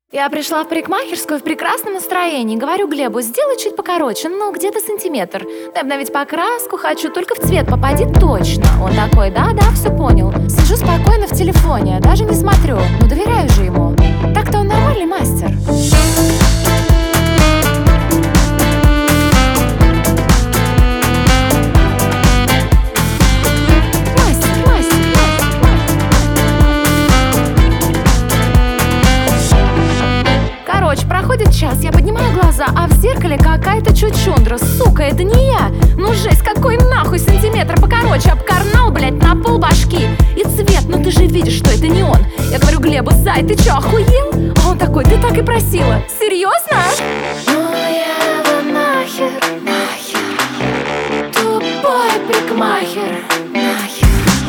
Я пришла в парикмахерскую в прекрасном настроении. Говорю Глебу, сделай чуть покороче, ну где-то сантиметр. Дай обновить покраску, хочу, только в цвет попади точно. Он такой, да, все понял. Сижу спокойно в телефоне, даже не смотрю, ну доверяю же ему. Так-то он нормальный мастер. Проходит час, я поднимаю глаза, а в зеркале какая-то чучундра. Сука, это не я. Ну жесть, какой нахуй сантиметр покороче. Обкарнал, блять, на пол башки. И цвет, ну ты же видишь, что это не он. Я говорю Глебу, зай, ты чё, охуел? А он такой, ты так и просила. Серьезно? Ну я его нахер, тупой парикмахер, нахер.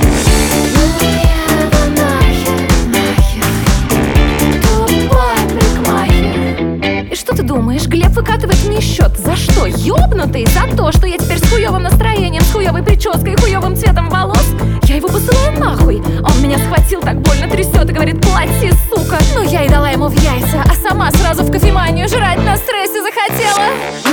Что ты думаешь, Глеб выкатывает мне счет? За что? Ёбнутый? За то, что я теперь с хуёвым настроением, с хуёвой прической и хуёвым цветом волос? Я его посылаю нахуй. Он меня схватил, так больно трясет и говорит, плати, сука. Ну я и дала ему в яйца, а сама сразу в кофеманию жрать на стрессе захотела.